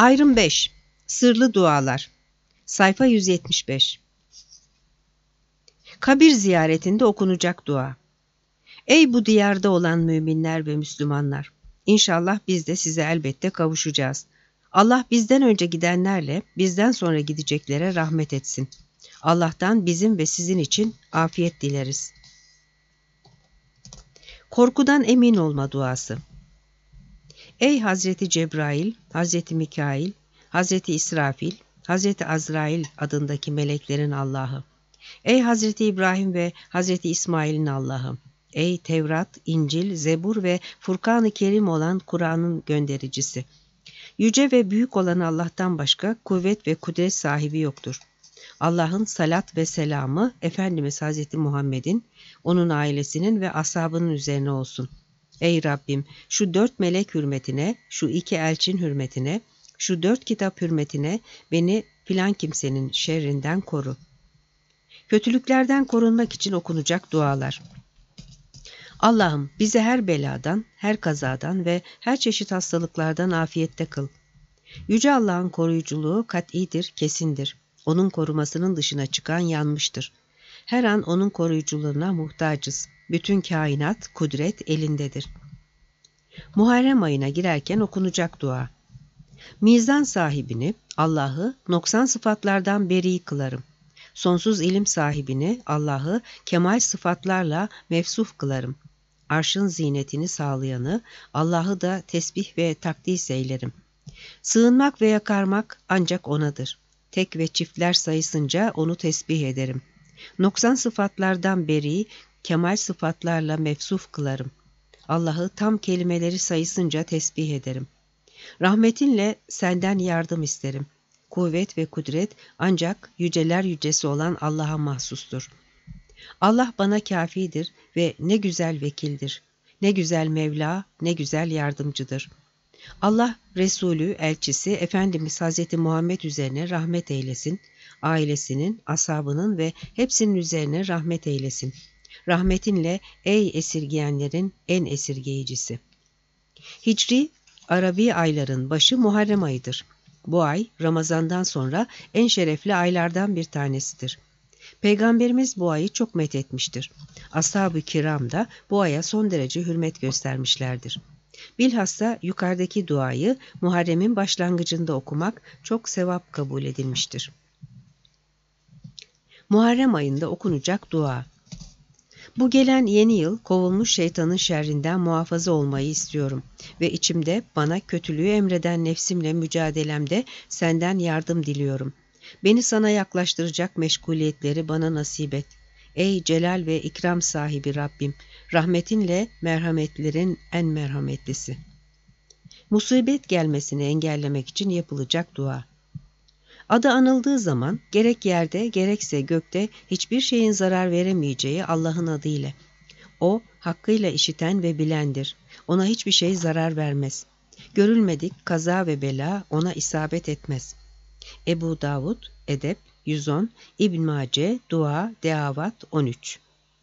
Ayrım 5. Sırlı dualar. Sayfa 175. Kabir ziyaretinde okunacak dua. Ey bu diyarda olan müminler ve Müslümanlar! İnşallah biz de size elbette kavuşacağız. Allah bizden önce gidenlerle bizden sonra gideceklere rahmet etsin. Allah'tan bizim ve sizin için afiyet dileriz. Korkudan emin olma duası. Ey Hazreti Cebrail, Hazreti Mikail, Hazreti İsrafil, Hazreti Azrail adındaki meleklerin Allah'ı. Ey Hazreti İbrahim ve Hazreti İsmail'in Allah'ı. Ey Tevrat, İncil, Zebur ve Furkan-ı Kerim olan Kur'an'ın göndericisi. Yüce ve büyük olan Allah'tan başka kuvvet ve kudret sahibi yoktur. Allah'ın salat ve selamı Efendimiz Hazreti Muhammed'in, onun ailesinin ve ashabının üzerine olsun. Ey Rabbim, şu 4 melek hürmetine, şu 2 elçin hürmetine, şu 4 kitap hürmetine beni filan kimsenin şerrinden koru. Kötülüklerden korunmak için okunacak dualar. Allah'ım bizi her beladan, her kazadan ve her çeşit hastalıklardan afiyette kıl. Yüce Allah'ın koruyuculuğu kat'idir, kesindir. Onun korumasının dışına çıkan yanmıştır. Her an onun koruyuculuğuna muhtacız. Bütün kainat, kudret elindedir. Muharrem ayına girerken okunacak dua. Mizan sahibini, Allah'ı noksan sıfatlardan beri kılarım. Sonsuz ilim sahibini, Allah'ı kemal sıfatlarla mevsuf kılarım. Arşın zinetini sağlayanı, Allah'ı da tesbih ve takdis eylerim. Sığınmak ve yakarmak ancak O'nadır. Tek ve çiftler sayısınca O'nu tesbih ederim. Noksan sıfatlardan beri, kemal sıfatlarla mevsuf kılarım. Allah'ı tam kelimeleri sayısınca tesbih ederim. Rahmetinle senden yardım isterim. Kuvvet ve kudret ancak yüceler yücesi olan Allah'a mahsustur. Allah bana kâfidir ve ne güzel vekildir. Ne güzel Mevla, ne güzel yardımcıdır. Allah Resulü, elçisi Efendimiz Hazreti Muhammed üzerine rahmet eylesin. Ailesinin, ashabının ve hepsinin üzerine rahmet eylesin. Rahmetinle ey esirgeyenlerin en esirgeyicisi. Hicri, Arabi ayların başı Muharrem ayıdır. Bu ay Ramazan'dan sonra en şerefli aylardan bir tanesidir. Peygamberimiz bu ayı çok methetmiştir. Ashab-ı kiram da bu aya son derece hürmet göstermişlerdir. Bilhassa yukarıdaki duayı Muharrem'in başlangıcında okumak çok sevap kabul edilmiştir. Muharrem ayında okunacak dua. Bu gelen yeni yıl kovulmuş şeytanın şerrinden muhafaza olmayı istiyorum ve içimde bana kötülüğü emreden nefsimle mücadelemde senden yardım diliyorum. Beni sana yaklaştıracak meşguliyetleri bana nasip et. Ey celal ve ikram sahibi Rabbim, rahmetinle merhametlerin en merhametlisi. Musibet gelmesini engellemek için yapılacak dua. Adı anıldığı zaman gerek yerde gerekse gökte hiçbir şeyin zarar veremeyeceği Allah'ın adıyla. O hakkıyla işiten ve bilendir. Ona hiçbir şey zarar vermez. Görülmedik kaza ve bela ona isabet etmez. Ebu Davud, Edep 110, İbn Mace, Dua, Deavat 13.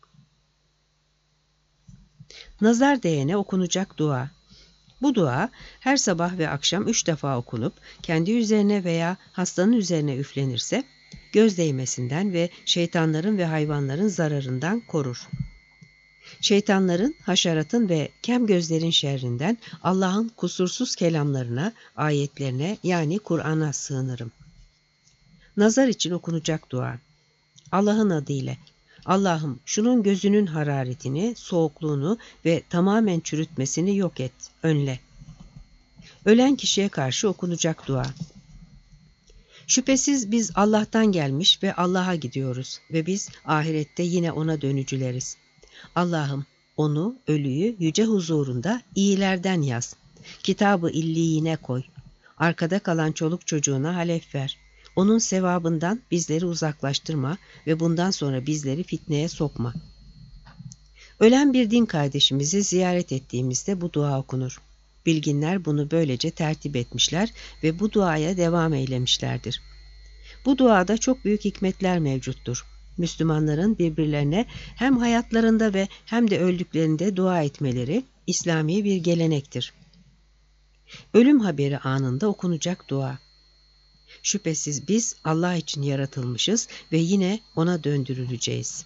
Nazar değene okunacak dua. Bu dua her sabah ve akşam 3 defa okunup kendi üzerine veya hastanın üzerine üflenirse göz değmesinden ve şeytanların ve hayvanların zararından korur. Şeytanların, haşeratın ve kem gözlerin şerrinden Allah'ın kusursuz kelamlarına, ayetlerine yani Kur'an'a sığınırım. Nazar için okunacak dua. Allah'ın adıyla. Allah'ım şunun gözünün hararetini, soğukluğunu ve tamamen çürütmesini yok et, önle. Ölen kişiye karşı okunacak dua. Şüphesiz biz Allah'tan gelmiş ve Allah'a gidiyoruz ve biz ahirette yine O'na dönücüleriz. Allah'ım onu, ölüyü yüce huzurunda iyilerden yaz. Kitab-ı illiyine koy. Arkada kalan çoluk çocuğuna halef ver. Onun sevabından bizleri uzaklaştırma ve bundan sonra bizleri fitneye sokma. Ölen bir din kardeşimizi ziyaret ettiğimizde bu dua okunur. Bilginler bunu böylece tertip etmişler ve bu duaya devam eylemişlerdir. Bu duada çok büyük hikmetler mevcuttur. Müslümanların birbirlerine hem hayatlarında ve hem de öldüklerinde dua etmeleri İslami bir gelenektir. Ölüm haberi anında okunacak dua. Şüphesiz biz Allah için yaratılmışız ve yine ona döndürüleceğiz.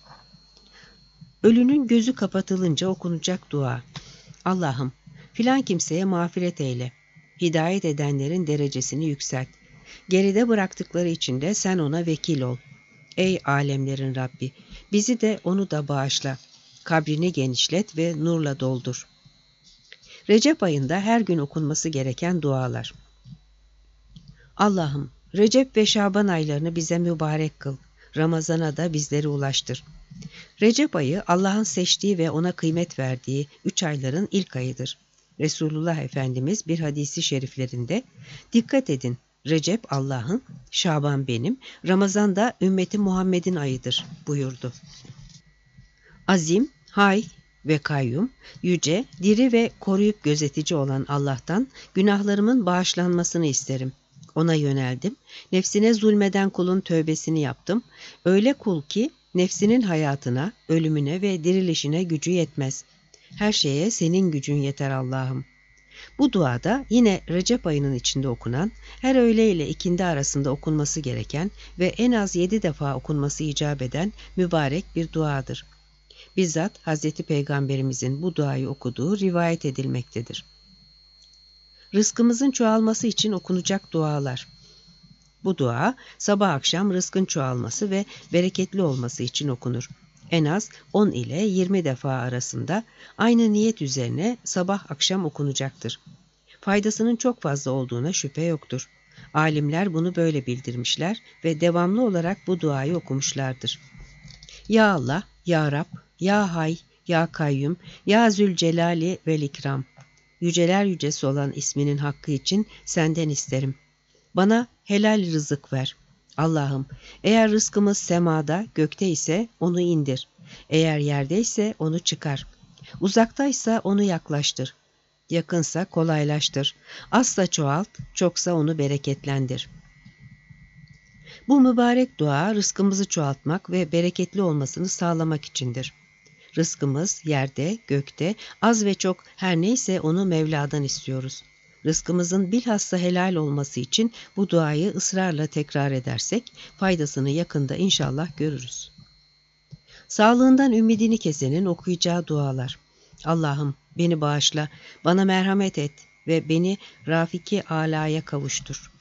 Ölünün gözü kapatılınca okunacak dua. Allah'ım, filan kimseye mağfiret eyle. Hidayet edenlerin derecesini yükselt. Geride bıraktıkları için de sen ona vekil ol. Ey alemlerin Rabbi, bizi de onu da bağışla. Kabrini genişlet ve nurla doldur. Recep ayında her gün okunması gereken dualar. Allah'ım, Recep ve Şaban aylarını bize mübarek kıl. Ramazana da bizleri ulaştır. Recep ayı Allah'ın seçtiği ve ona kıymet verdiği 3 ayların ilk ayıdır. Resulullah Efendimiz bir hadisi şeriflerinde, "Dikkat edin, Recep Allah'ın, Şaban benim, Ramazan da ümmeti Muhammed'in ayıdır," buyurdu. Azim, hay ve kayyum, yüce, diri ve koruyup gözetici olan Allah'tan günahlarımın bağışlanmasını isterim. Ona yöneldim, nefsine zulmeden kulun tövbesini yaptım. Öyle kul ki nefsinin hayatına, ölümüne ve dirilişine gücü yetmez. Her şeye senin gücün yeter Allah'ım. Bu duada yine Recep ayının içinde okunan, her öğle ile ikindi arasında okunması gereken ve en az 7 defa okunması icap eden mübarek bir duadır. Bizzat Hz. Peygamberimizin bu duayı okuduğu rivayet edilmektedir. Rızkımızın çoğalması için okunacak dualar. Bu dua sabah akşam rızkın çoğalması ve bereketli olması için okunur. En az 10 ile 20 defa arasında aynı niyet üzerine sabah akşam okunacaktır. Faydasının çok fazla olduğuna şüphe yoktur. Alimler bunu böyle bildirmişler ve devamlı olarak bu duayı okumuşlardır. Ya Allah, Ya Rab, Ya Hay, Ya Kayyum, Ya Zülcelali vel İkram. Yüceler yücesi olan isminin hakkı için senden isterim. Bana helal rızık ver. Allah'ım, eğer rızkımız semada, gökte ise onu indir. Eğer yerdeyse onu çıkar. Uzaktaysa onu yaklaştır. Yakınsa kolaylaştır. Azsa çoğalt, çoksa onu bereketlendir. Bu mübarek dua rızkımızı çoğaltmak ve bereketli olmasını sağlamak içindir. Rızkımız yerde, gökte, az ve çok her neyse onu Mevla'dan istiyoruz. Rızkımızın bilhassa helal olması için bu duayı ısrarla tekrar edersek faydasını yakında inşallah görürüz. Sağlığından ümidini kesenin okuyacağı dualar. Allah'ım beni bağışla, bana merhamet et ve beni Rafiki Ala'ya kavuştur.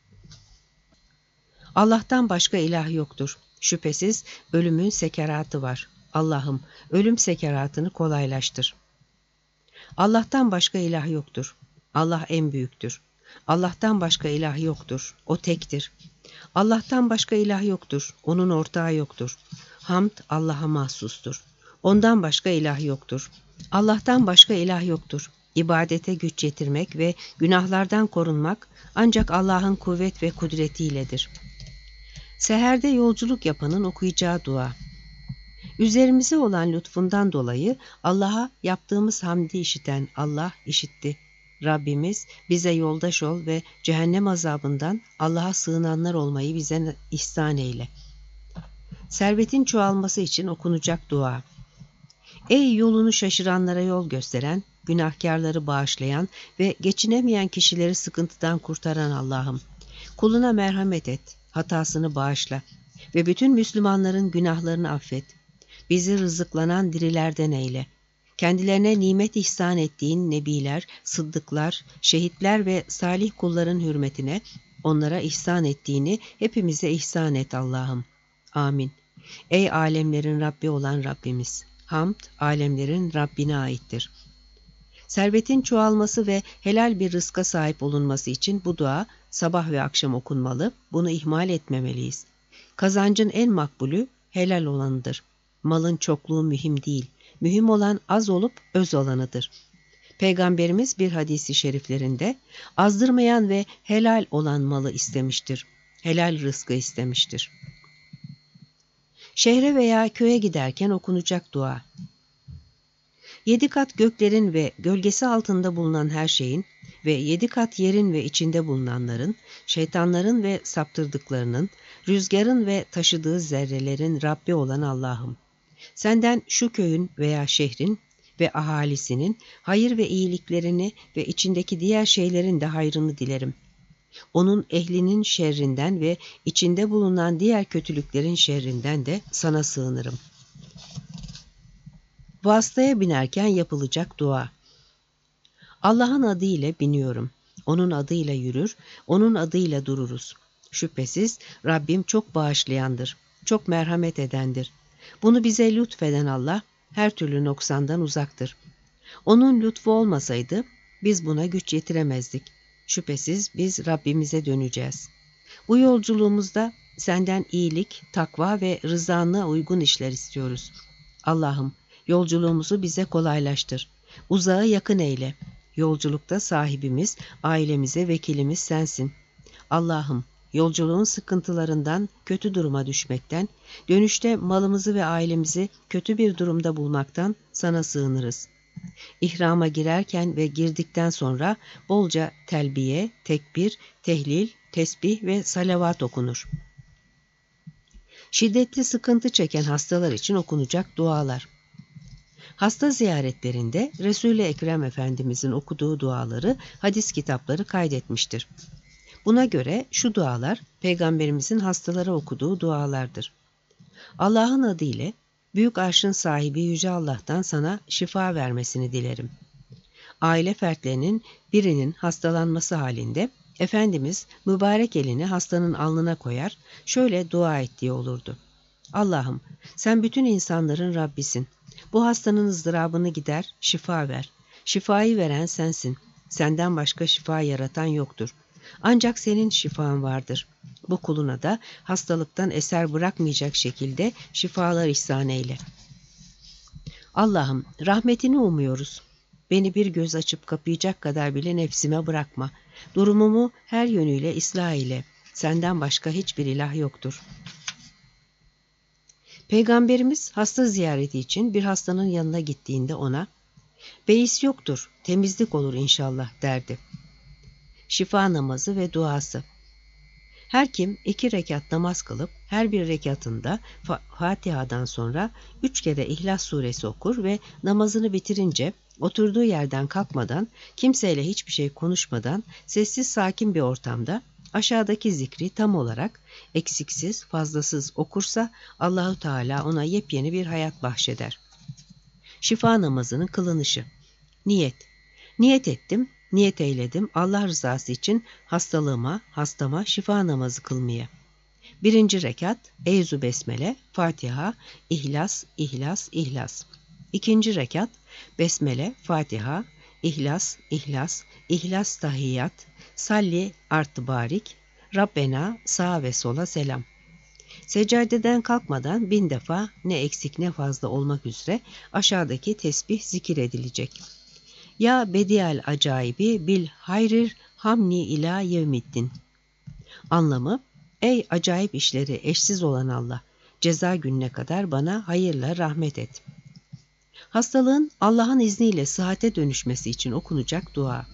Allah'tan başka ilah yoktur. Şüphesiz ölümün sekeratı var. Allah'ım ölüm sekeratını kolaylaştır. Allah'tan başka ilah yoktur. Allah en büyüktür. Allah'tan başka ilah yoktur. O tektir. Allah'tan başka ilah yoktur. Onun ortağı yoktur. Hamd Allah'a mahsustur. Ondan başka ilah yoktur. Allah'tan başka ilah yoktur. İbadete güç yetirmek ve günahlardan korunmak ancak Allah'ın kuvvet ve kudretiyledir. Seherde yolculuk yapanın okuyacağı dua. Üzerimize olan lütfundan dolayı Allah'a yaptığımız hamdi işiten Allah işitti. Rabbimiz bize yoldaş ol ve cehennem azabından Allah'a sığınanlar olmayı bize ihsan eyle. Servetin çoğalması için okunacak dua. Ey yolunu şaşıranlara yol gösteren, günahkarları bağışlayan ve geçinemeyen kişileri sıkıntıdan kurtaran Allah'ım, kuluna merhamet et, hatasını bağışla ve bütün Müslümanların günahlarını affet. Bizi rızıklanan dirilerden eyle. Kendilerine nimet ihsan ettiğin nebiler, sıddıklar, şehitler ve salih kulların hürmetine onlara ihsan ettiğini hepimize ihsan et Allah'ım. Amin. Ey alemlerin Rabbi olan Rabbimiz! Hamd, alemlerin Rabbine aittir. Servetin çoğalması ve helal bir rızka sahip olunması için bu dua sabah ve akşam okunmalı, bunu ihmal etmemeliyiz. Kazancın en makbulü helal olanıdır. Malın çokluğu mühim değil, mühim olan az olup öz olanıdır. Peygamberimiz bir hadisi şeriflerinde azdırmayan ve helal olan malı istemiştir. Helal rızkı istemiştir. Şehre veya köye giderken okunacak dua. 7 kat göklerin ve gölgesi altında bulunan her şeyin ve 7 kat yerin ve içinde bulunanların, şeytanların ve saptırdıklarının, rüzgarın ve taşıdığı zerrelerin Rabbi olan Allah'ım. Senden şu köyün veya şehrin ve ahalisinin hayır ve iyiliklerini ve içindeki diğer şeylerin de hayrını dilerim. Onun ehlinin şerrinden ve içinde bulunan diğer kötülüklerin şerrinden de sana sığınırım. Vasıtaya binerken yapılacak dua. Allah'ın adıyla biniyorum. Onun adıyla yürür, onun adıyla dururuz. Şüphesiz Rabbim çok bağışlayandır, çok merhamet edendir. Bunu bize lütfeden Allah her türlü noksandan uzaktır. Onun lütfu olmasaydı biz buna güç yetiremezdik. Şüphesiz biz Rabbimize döneceğiz. Bu yolculuğumuzda senden iyilik, takva ve rızana uygun işler istiyoruz. Allah'ım, yolculuğumuzu bize kolaylaştır. Uzağı yakın eyle. Yolculukta sahibimiz, ailemize vekilimiz sensin. Allah'ım, yolculuğun sıkıntılarından, kötü duruma düşmekten, dönüşte malımızı ve ailemizi kötü bir durumda bulmaktan sana sığınırız. İhrama girerken ve girdikten sonra bolca telbiye, tekbir, tehlil, tesbih ve salavat okunur. Şiddetli sıkıntı çeken hastalar için okunacak dualar. Hasta ziyaretlerinde Resul-i Ekrem Efendimizin okuduğu duaları hadis kitapları kaydetmiştir. Buna göre şu dualar Peygamberimizin hastalara okuduğu dualardır. Allah'ın adıyla büyük arşın sahibi Yüce Allah'tan sana şifa vermesini dilerim. Aile fertlerinin birinin hastalanması halinde Efendimiz mübarek elini hastanın alnına koyar, şöyle dua ettiği olurdu. Allah'ım, sen bütün insanların Rabbisin. Bu hastanın ızdırabını gider, şifa ver. Şifayı veren sensin. Senden başka şifa yaratan yoktur. Ancak senin şifan vardır. Bu kuluna da hastalıktan eser bırakmayacak şekilde şifalar ihsan eyle. Allah'ım, rahmetini umuyoruz. Beni bir göz açıp kapayacak kadar bile nefsime bırakma. Durumumu her yönüyle ıslah eyle. Senden başka hiçbir ilah yoktur. Peygamberimiz hasta ziyareti için bir hastanın yanına gittiğinde ona, "Beis yoktur, temizlik olur inşallah," derdi. Şifa namazı ve duası. Her kim 2 rekat namaz kılıp her bir rekatında Fatiha'dan sonra 3 kere İhlas suresi okur ve namazını bitirince oturduğu yerden kalkmadan, kimseyle hiçbir şey konuşmadan, sessiz sakin bir ortamda aşağıdaki zikri tam olarak eksiksiz, fazlasız okursa Allahu Teala ona yepyeni bir hayat bahşeder. Şifa namazının kılınışı. Niyet. Niyet ettim, niyet eyledim Allah rızası için hastama şifa namazı kılmaya. 1. rekat Eyzu Besmele, Fatiha, İhlas, İhlas, İhlas. 2. rekat Besmele, Fatiha, İhlas, İhlas, İhlas tahiyyat, Salli artı barik, Rabbena sağa ve sola selam. Seccadeden kalkmadan 1000 defa ne eksik ne fazla olmak üzere aşağıdaki tesbih zikir edilecek. Ya Bediyal acayibi bil hayrir hamni ila yevmiddin. Anlamı, ey acayip işleri eşsiz olan Allah, ceza gününe kadar bana hayırla rahmet et. Hastalığın Allah'ın izniyle sıhhate dönüşmesi için okunacak dua.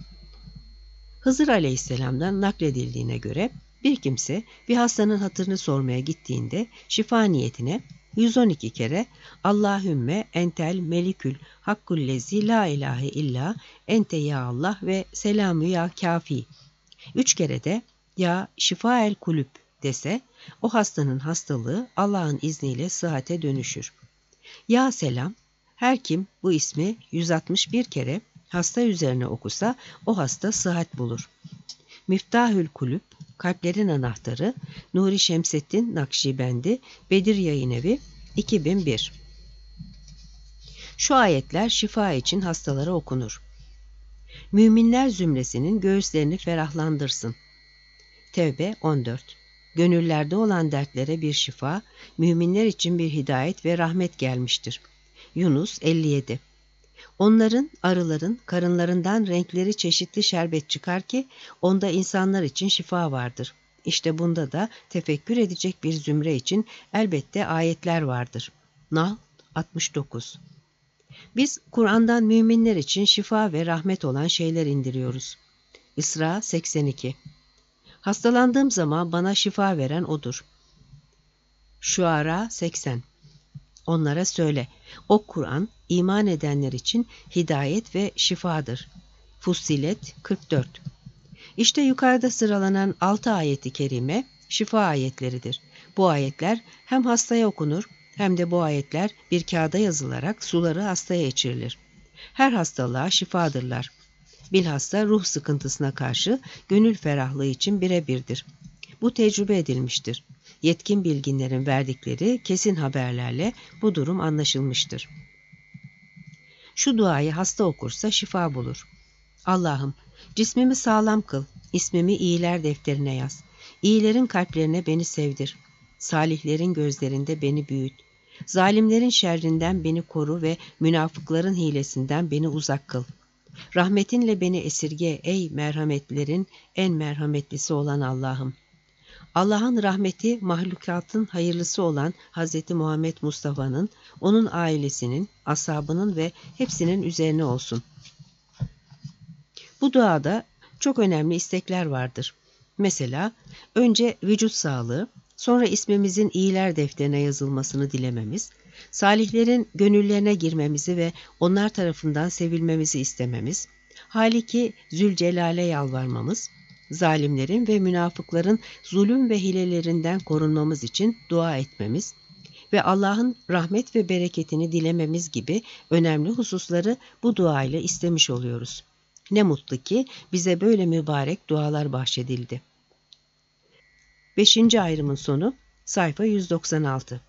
Hızır Aleyhisselam'dan nakledildiğine göre bir kimse bir hastanın hatırını sormaya gittiğinde şifa niyetine 112 kere Allahümme entel melikül hakkullezi la ilahe illa ente ya Allah ve selamü ya kafi 3 kere de ya şifa el kulüp dese o hastanın hastalığı Allah'ın izniyle sıhhate dönüşür. Ya selam, her kim bu ismi 161 kere hasta üzerine okusa o hasta sıhhat bulur. Miftahül kulüp, kalplerin anahtarı, Nuri Şemseddin Nakşibendi, Bedir Yayınevi 2001. Şu ayetler şifa için hastalara okunur. Müminler zümresinin göğüslerini ferahlandırsın. Tevbe 14. Gönüllerde olan dertlere bir şifa, müminler için bir hidayet ve rahmet gelmiştir. Yunus 57. Onların, arıların karınlarından renkleri çeşitli şerbet çıkar ki onda insanlar için şifa vardır. İşte bunda da tefekkür edecek bir zümre için elbette ayetler vardır. Nahl 69. Biz Kur'an'dan müminler için şifa ve rahmet olan şeyler indiriyoruz. İsra 82. Hastalandığım zaman bana şifa veren O'dur. Şuara 80. Onlara söyle, o Kur'an iman edenler için hidayet ve şifadır. Fussilet 44. İşte yukarıda sıralanan 6 ayeti kerime şifa ayetleridir. Bu ayetler hem hastaya okunur hem de bu ayetler bir kağıda yazılarak suları hastaya içirilir. Her hastalığa şifadırlar. Bilhassa ruh sıkıntısına karşı gönül ferahlığı için birebirdir. Bu tecrübe edilmiştir. Yetkin bilginlerin verdikleri kesin haberlerle bu durum anlaşılmıştır. Şu duayı hasta okursa şifa bulur. Allah'ım, cismimi sağlam kıl, ismimi iyiler defterine yaz. İyilerin kalplerine beni sevdir. Salihlerin gözlerinde beni büyüt. Zalimlerin şerrinden beni koru ve münafıkların hilesinden beni uzak kıl. Rahmetinle beni esirge ey merhametlerin en merhametlisi olan Allah'ım. Allah'ın rahmeti mahlukatın hayırlısı olan Hz. Muhammed Mustafa'nın, onun ailesinin, ashabının ve hepsinin üzerine olsun. Bu duada çok önemli istekler vardır. Mesela önce vücut sağlığı, sonra ismimizin iyiler defterine yazılmasını dilememiz, salihlerin gönüllerine girmemizi ve onlar tarafından sevilmemizi istememiz, Haliki Zülcelal'e yalvarmamız, zalimlerin ve münafıkların zulüm ve hilelerinden korunmamız için dua etmemiz ve Allah'ın rahmet ve bereketini dilememiz gibi önemli hususları bu dua ile istemiş oluyoruz. Ne mutlu ki bize böyle mübarek dualar bahşedildi. 5. ayrımın sonu sayfa 196.